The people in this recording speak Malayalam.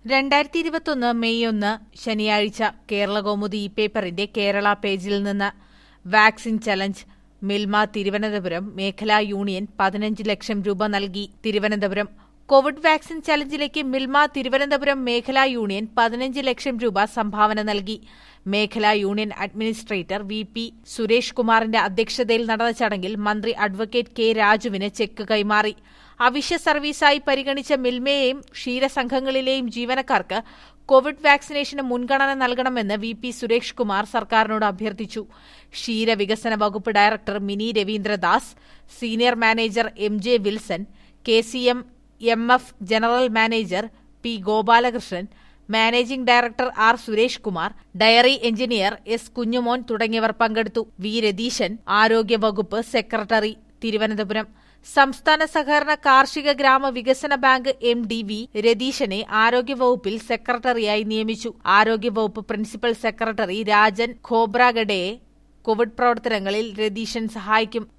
2021 മെയ് 1 ശനിയാഴ്ച കേരളകൗമുദി പേപ്പറിന്റെ കേരള പേജിൽ നിന്ന് വാക്സിൻ ചലഞ്ച് മിൽമ തിരുവനന്തപുരം മേഖലാ യൂണിയൻ 15 ലക്ഷം രൂപ നൽകി. തിരുവനന്തപുരം കോവിഡ് വാക്സിൻ ചലഞ്ചിലേക്ക് മിൽമ തിരുവനന്തപുരം മേഖലാ യൂണിയൻ 15 ലക്ഷം രൂപ സംഭാവന നൽകി. മേഖലാ യൂണിയൻ അഡ്മിനിസ്ട്രേറ്റർ വി സുരേഷ് കുമാറിന്റെ അധ്യക്ഷതയിൽ നടന്ന ചടങ്ങിൽ മന്ത്രി അഡ്വക്കേറ്റ് കെ രാജുവിന് ചെക്ക് കൈമാറി. അവശ്യ സർവീസായി പരിഗണിച്ച മിൽമയെയും ക്ഷീരസംഘങ്ങളിലെയും ജീവനക്കാർക്ക് കോവിഡ് വാക്സിനേഷന് മുൻഗണന നൽകണമെന്ന് വി സുരേഷ് കുമാർ സർക്കാരിനോട് അഭ്യർത്ഥിച്ചു. ക്ഷീരവികസന വകുപ്പ് director Mini Raveendradas, senior manager J Wilson, KCM-MF general manager P Gopalakrishnan, managing director Suresh Kumar, dairy engineer Kunjumon തുടങ്ങിയവർ പങ്കെടുത്തു. രതീശൻ, ആരോഗ്യവകുപ്പ് സെക്രട്ടറി, തിരുവനന്തപുരം. സംസ്ഥാന സഹകരണ കാർഷിക ഗ്രാമ വികസന ബാങ്ക് MD രതീശനെ ആരോഗ്യവകുപ്പിൽ സെക്രട്ടറിയായി നിയമിച്ചു. ആരോഗ്യവകുപ്പ് പ്രിൻസിപ്പൽ സെക്രട്ടറി രാജൻ ഖോബ്രാഗഡെയെ കോവിഡ് പ്രവർത്തനങ്ങളിൽ രതീശൻ സഹായിക്കും.